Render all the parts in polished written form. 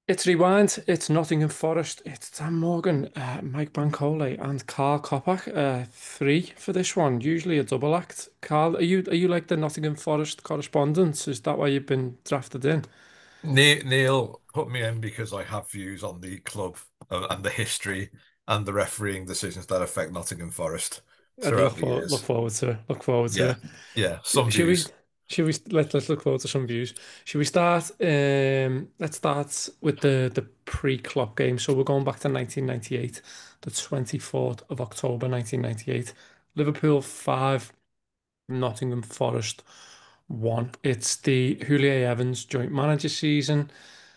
It's Rewind, it's Nottingham Forest, it's Dan Morgan, Mike Bankole, and Carl Kopak. Three for this one, usually a double act. Carl, are you like the Nottingham Forest correspondent? Is that why you've been drafted in? Neil put me in because I have views on the club and the history and the refereeing decisions that affect Nottingham Forest I throughout the look years. forward to it. Look forward to Yeah, it. yeah, some Should we? views. Let's look forward to some views. Should we start? Let's start with the pre-Klopp game. So we're going back to 1998, the 24th of October, 1998. Liverpool 5, Nottingham Forest 1. It's the Houllier Evans joint manager season.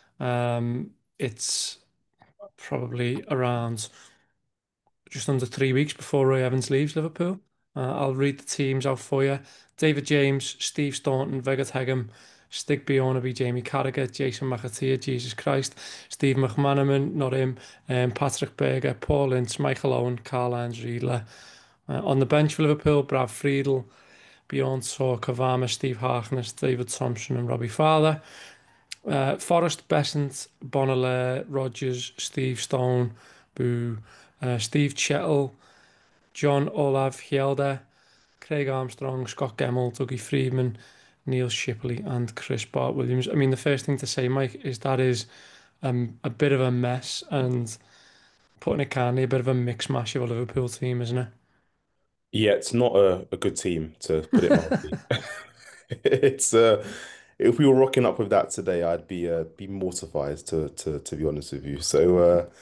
It's probably around just under 3 weeks before Roy Evans leaves Liverpool. I'll read the teams out for you. David James, Steve Staunton, Vegat Hegem, Stig Bjornaby, Jamie Carragher, Jason McAteer, Jesus Christ, Steve McManaman, not him, Patrick Berger, Paul Ince, Michael Owen, Karl-Heinz Riedler. On the bench for Liverpool, Brad Friedel, Bjorn Tor, Kavama, Steve Harkness, David Thompson and Robbie Fowler. Forrest, Besant, Bonalaire, Rogers, Steve Stone, Boo, Steve Chettle, John Olav Hjelde, Craig Armstrong, Scott Gemmell, Dougie Freedman, Neil Shipley, and Chris Bart Williams. I mean, the first thing to say, Mike, is that is a bit of a mess and putting it kindly, a bit of a mix mash of a Liverpool team, isn't Yeah, it's not a good team to put it mildly. It's if we were rocking up with that today, I'd be mortified to be honest with you. So